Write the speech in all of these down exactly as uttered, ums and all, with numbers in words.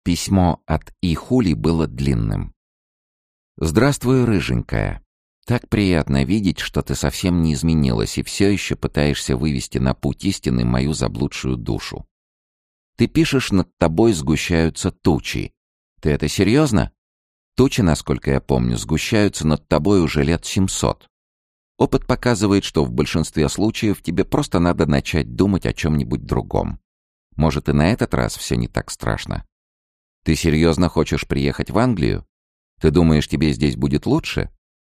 Письмо от Ихули было длинным. «Здравствуй, рыженькая. Так приятно видеть, что ты совсем не изменилась и все еще пытаешься вывести на путь истины мою заблудшую душу. Ты пишешь, над тобой сгущаются тучи. Ты это серьезно? Тучи, насколько я помню, сгущаются над тобой уже лет семьсот. Опыт показывает, что в большинстве случаев тебе просто надо начать думать о чем-нибудь другом. Может, и на этот раз все не так страшно. Ты серьезно хочешь приехать в Англию? Ты думаешь, тебе здесь будет лучше?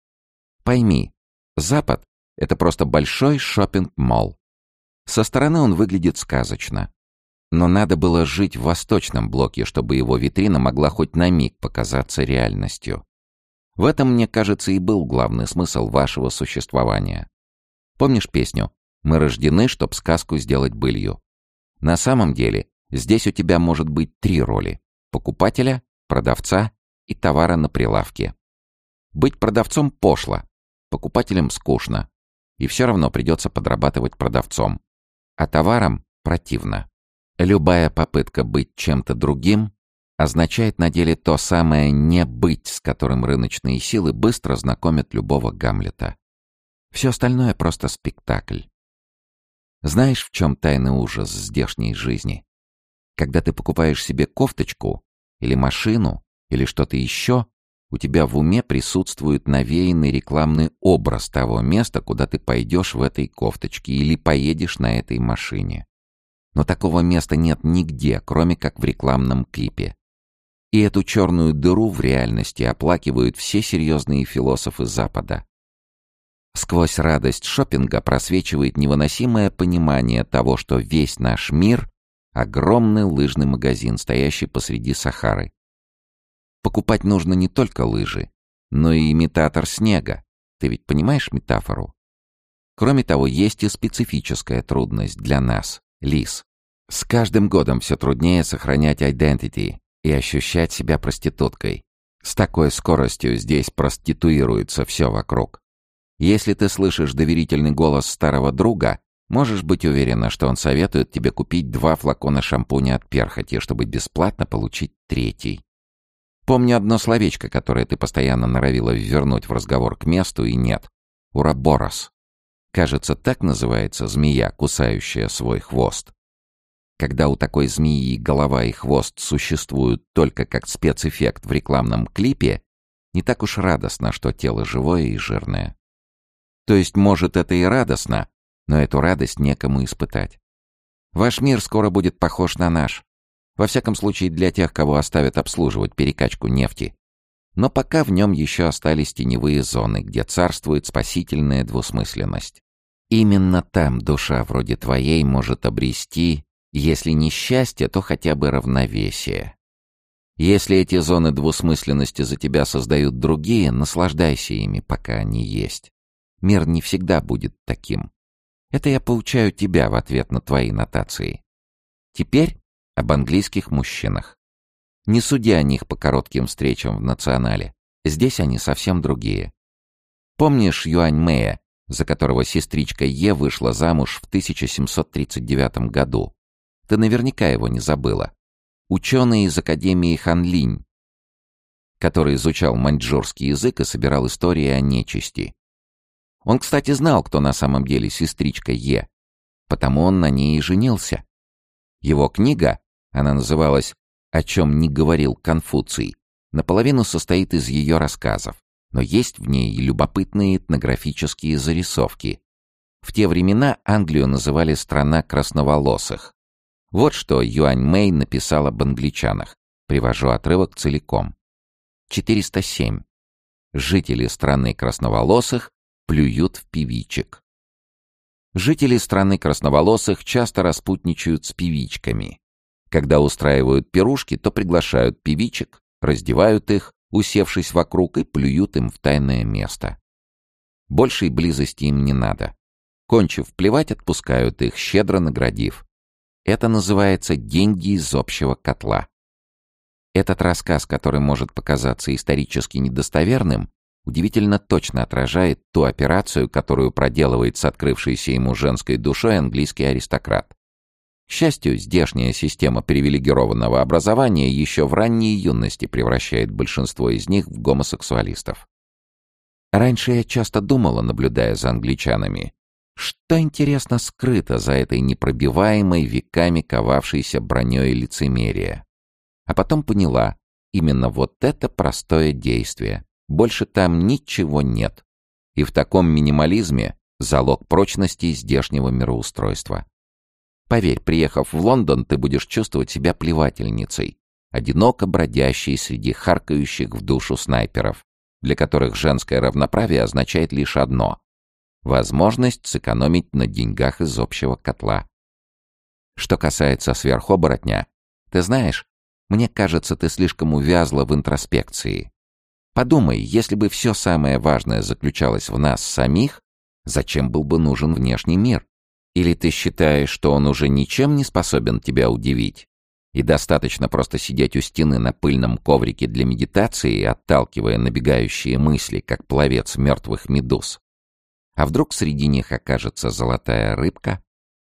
Пойми, Запад — это просто большой шоппинг-молл. Со стороны он выглядит сказочно. Но надо было жить в восточном блоке, чтобы его витрина могла хоть на миг показаться реальностью. В этом, мне кажется, и был главный смысл вашего существования. Помнишь песню «Мы рождены, чтоб сказку сделать былью»? На самом деле, здесь у тебя может быть три роли: покупателя, продавца и товара на прилавке. Быть продавцом пошло, покупателям скучно, и все равно придется подрабатывать продавцом, а товаром противно. Любая попытка быть чем-то другим означает на деле то самое «не быть», с которым рыночные силы быстро знакомят любого Гамлета. Все остальное просто спектакль. Знаешь, в чем тайный ужас здешней жизни? Когда ты покупаешь себе кофточку или машину или что-то еще, у тебя в уме присутствует навеянный рекламный образ того места, куда ты пойдешь в этой кофточке или поедешь на этой машине. Но такого места нет нигде, кроме как в рекламном клипе. И эту черную дыру в реальности оплакивают все серьезные философы Запада. Сквозь радость шопинга просвечивает невыносимое понимание того, что весь наш мир — огромный лыжный магазин, стоящий посреди Сахары. Покупать нужно не только лыжи, но и имитатор снега. Ты ведь понимаешь метафору? Кроме того, есть и специфическая трудность для нас, лис. С каждым годом все труднее сохранять identity и ощущать себя проституткой. С такой скоростью здесь проституируется все вокруг. Если ты слышишь доверительный голос старого друга, можешь быть уверена, что он советует тебе купить два флакона шампуня от перхоти, чтобы бесплатно получить третий. Помню одно словечко, которое ты постоянно норовила ввернуть в разговор к месту, и нет. Ураборос. Кажется, так называется змея, кусающая свой хвост. Когда у такой змеи голова и хвост существуют только как спецэффект в рекламном клипе, не так уж радостно, что тело живое и жирное. То есть, может, это и радостно, но эту радость некому испытать. Ваш мир скоро будет похож на наш. Во всяком случае, для тех, кого оставят обслуживать перекачку нефти. Но пока в нем еще остались теневые зоны, где царствует спасительная двусмысленность. Именно там душа вроде твоей может обрести, если не счастье, то хотя бы равновесие. Если эти зоны двусмысленности за тебя создают другие, наслаждайся ими, пока они есть. Мир не всегда будет таким. Это я поучаю тебя в ответ на твои нотации. Теперь об английских мужчинах. Не суди о них по коротким встречам в Национале. Здесь они совсем другие. Помнишь Юань Мэя, за которого сестричка Е вышла замуж в тысяча семьсот тридцать девятом году? Ты наверняка его не забыла. Ученый из Академии Ханлинь, который изучал маньчжурский язык и собирал истории о нечисти. Он, кстати, знал, кто на самом деле сестричка Е, потому он на ней и женился. Его книга, она называлась «О чем не говорил Конфуций», наполовину состоит из ее рассказов, но есть в ней и любопытные этнографические зарисовки. В те времена Англию называли «страна красноволосых». Вот что Юань Мэй написал об англичанах. Привожу отрывок целиком. четыреста семь. Жители страны красноволосых плюют в певичек. Жители страны красноволосых часто распутничают с певичками. Когда устраивают пирушки, то приглашают певичек, раздевают их, усевшись вокруг, и плюют им в тайное место. Большей близости им не надо. Кончив плевать, отпускают их, щедро наградив. Это называется «деньги из общего котла». Этот рассказ, который может показаться исторически недостоверным, удивительно точно отражает ту операцию, которую проделывает с открывшейся ему женской душой английский аристократ. К счастью, здешняя система привилегированного образования еще в ранней юности превращает большинство из них в гомосексуалистов. Раньше я часто думала, наблюдая за англичанами, что, интересно, скрыто за этой непробиваемой, веками ковавшейся броней лицемерия. А потом поняла, именно вот это простое действие. Больше там ничего нет. И в таком минимализме залог прочности здешнего мироустройства. Поверь, приехав в Лондон, ты будешь чувствовать себя плевательницей, одиноко бродящей среди харкающих в душу снайперов, для которых женское равноправие означает лишь одно — возможность сэкономить на деньгах из общего котла. Что касается сверхоборотня, ты знаешь, мне кажется, ты слишком увязла в интроспекции. Подумай, если бы все самое важное заключалось в нас самих, зачем был бы нужен внешний мир? Или ты считаешь, что он уже ничем не способен тебя удивить? И достаточно просто сидеть у стены на пыльном коврике для медитации, отталкивая набегающие мысли, как пловец мертвых медуз? А вдруг среди них окажется золотая рыбка?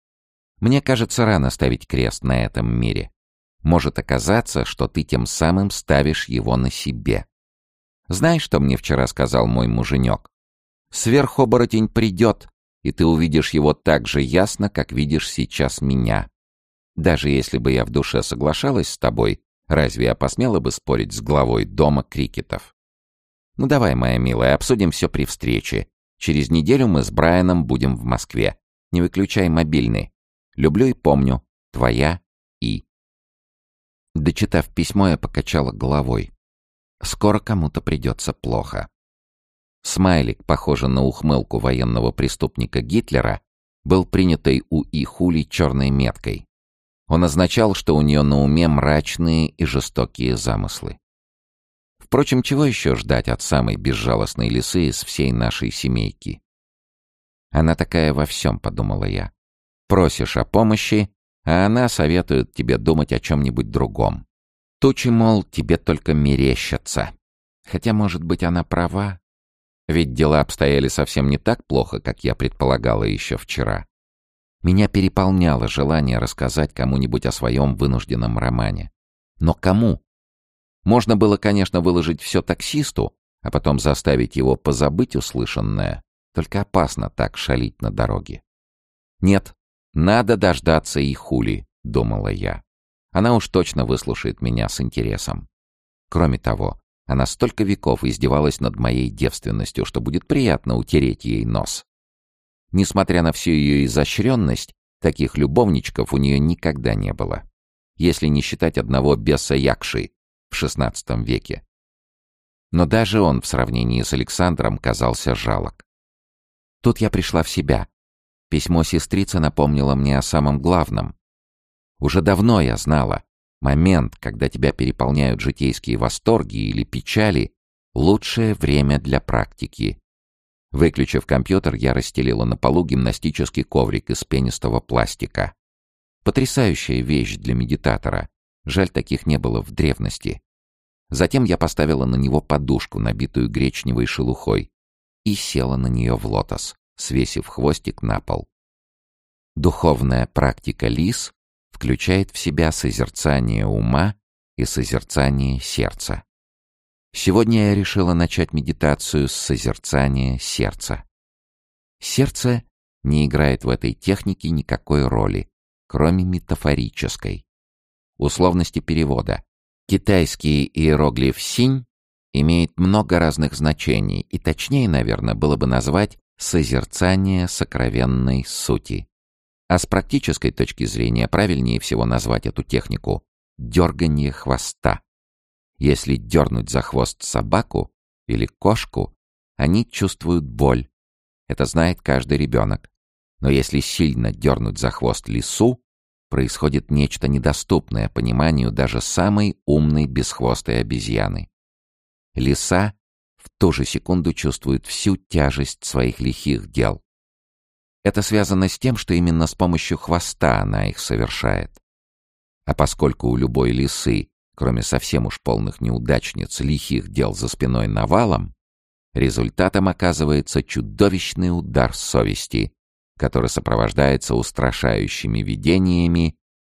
Мне кажется, рано ставить крест на этом мире. Может оказаться, что ты тем самым ставишь его на себе. Знаешь, что мне вчера сказал мой муженек? Сверхоборотень придет, и ты увидишь его так же ясно, как видишь сейчас меня. Даже если бы я в душе соглашалась с тобой, разве я посмела бы спорить с главой дома Крикетов? Ну давай, моя милая, обсудим все при встрече. Через неделю мы с Брайаном будем в Москве. Не выключай мобильный. Люблю и помню. Твоя И. Дочитав письмо, я покачала головой. Скоро кому-то придется плохо. Смайлик, похожий на ухмылку военного преступника Гитлера, был принятой у Ихули черной меткой. Он означал, что у нее на уме мрачные и жестокие замыслы. Впрочем, чего еще ждать от самой безжалостной лисы из всей нашей семейки? Она такая во всем, подумала я. Просишь о помощи, а она советует тебе думать о чем-нибудь другом. Тучи, мол, тебе только мерещатся. Хотя, может быть, она права. Ведь дела обстояли совсем не так плохо, как я предполагала еще вчера. Меня переполняло желание рассказать кому-нибудь о своем вынужденном романе. Но кому? Можно было, конечно, выложить все таксисту, а потом заставить его позабыть услышанное. Только опасно так шалить на дороге. Нет, надо дождаться и Хули, думала я. Она уж точно выслушает меня с интересом. Кроме того, она столько веков издевалась над моей девственностью, что будет приятно утереть ей нос. Несмотря на всю ее изощренность, таких любовничков у нее никогда не было. Если не считать одного беса Якши в шестнадцатом веке. Но даже он в сравнении с Александром казался жалок. Тут я пришла в себя. Письмо сестрицы напомнило мне о самом главном. Уже давно я знала, момент, когда тебя переполняют житейские восторги или печали, лучшее время для практики. Выключив компьютер, я расстелила на полу гимнастический коврик из пенистого пластика. Потрясающая вещь для медитатора. Жаль, таких не было в древности. Затем я поставила на него подушку, набитую гречневой шелухой, и села на нее в лотос, свесив хвостик на пол. Духовная практика лис включает в себя созерцание ума и созерцание сердца. Сегодня я решила начать медитацию с созерцания сердца. Сердце не играет в этой технике никакой роли, кроме метафорической. Условности перевода. Китайский иероглиф «синь» имеет много разных значений, и точнее, наверное, было бы назвать «созерцание сокровенной сути». А с практической точки зрения правильнее всего назвать эту технику «дерганье хвоста». Если дернуть за хвост собаку или кошку, они чувствуют боль. Это знает каждый ребенок. Но если сильно дернуть за хвост лису, происходит нечто недоступное пониманию даже самой умной бесхвостой обезьяны. Лиса в ту же секунду чувствует всю тяжесть своих лихих дел. Это связано с тем, что именно с помощью хвоста она их совершает. А поскольку у любой лисы, кроме совсем уж полных неудачниц, лихих дел за спиной навалом, результатом оказывается чудовищный удар совести, который сопровождается устрашающими видениями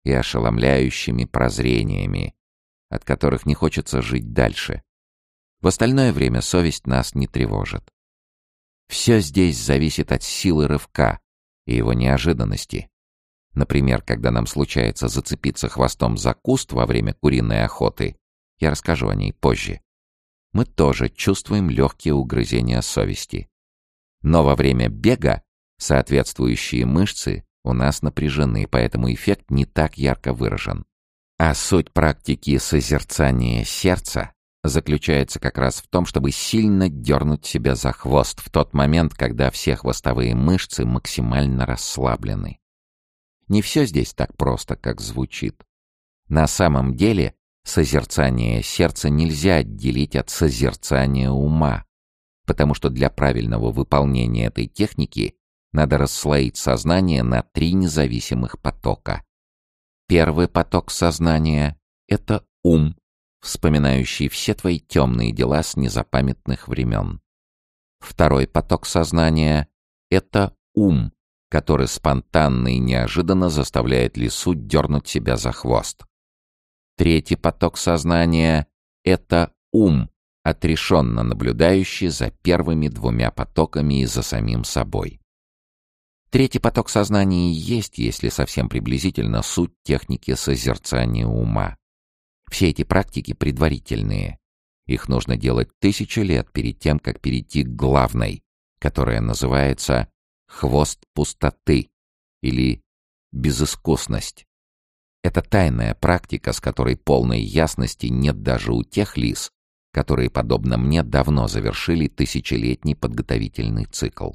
и ошеломляющими прозрениями, от которых не хочется жить дальше. В остальное время совесть нас не тревожит. Все здесь зависит от силы рывка и его неожиданности. Например, когда нам случается зацепиться хвостом за куст во время куриной охоты, я расскажу о ней позже, мы тоже чувствуем легкие угрызения совести. Но во время бега соответствующие мышцы у нас напряжены, поэтому эффект не так ярко выражен. А суть практики созерцания сердца заключается как раз в том, чтобы сильно дернуть себя за хвост в тот момент, когда все хвостовые мышцы максимально расслаблены. Не все здесь так просто, как звучит. На самом деле созерцание сердца нельзя отделить от созерцания ума, потому что для правильного выполнения этой техники надо расслоить сознание на три независимых потока. Первый поток сознания — это ум, вспоминающий все твои темные дела с незапамятных времен. Второй поток сознания — это ум, который спонтанно и неожиданно заставляет лису дернуть себя за хвост. Третий поток сознания — это ум, отрешенно наблюдающий за первыми двумя потоками и за самим собой. Третий поток сознания и есть, если совсем приблизительно, суть техники созерцания ума. Все эти практики предварительные. Их нужно делать тысячи лет перед тем, как перейти к главной, которая называется «хвост пустоты» или «безыскусность». Это тайная практика, с которой полной ясности нет даже у тех лис, которые, подобно мне, давно завершили тысячелетний подготовительный цикл.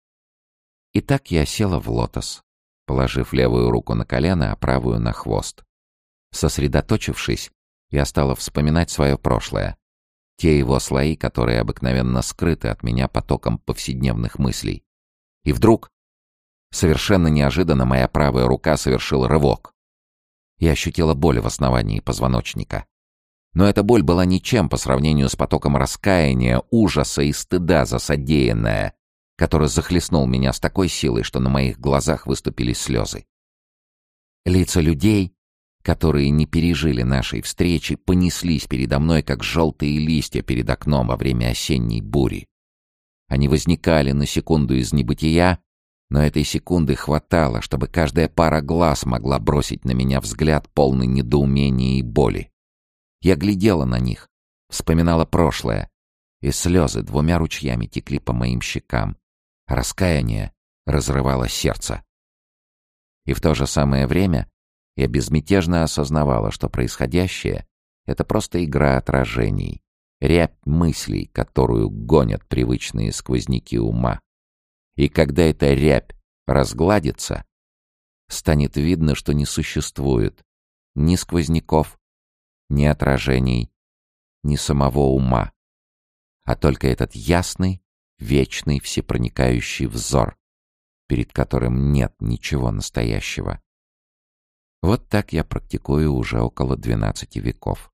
Итак, я села в лотос, положив левую руку на колено, а правую на хвост. Сосредоточившись, я стала вспоминать свое прошлое, те его слои, которые обыкновенно скрыты от меня потоком повседневных мыслей. И вдруг, совершенно неожиданно, моя правая рука совершила рывок. Я ощутила боль в основании позвоночника. Но эта боль была ничем по сравнению с потоком раскаяния, ужаса и стыда за содеянное, который захлестнул меня с такой силой, что на моих глазах выступили слезы. Лица людей, которые не пережили нашей встречи, понеслись передо мной, как желтые листья перед окном во время осенней бури. Они возникали на секунду из небытия, но этой секунды хватало, чтобы каждая пара глаз могла бросить на меня взгляд, полный недоумения и боли. Я глядела на них, вспоминала прошлое, и слезы двумя ручьями текли по моим щекам. Раскаяние разрывало сердце. И в то же самое время я безмятежно осознавала, что происходящее — это просто игра отражений, рябь мыслей, которую гонят привычные сквозняки ума. И когда эта рябь разгладится, станет видно, что не существует ни сквозняков, ни отражений, ни самого ума, а только этот ясный, вечный, всепроникающий взор, перед которым нет ничего настоящего. Вот так я практикую уже около двенадцати веков.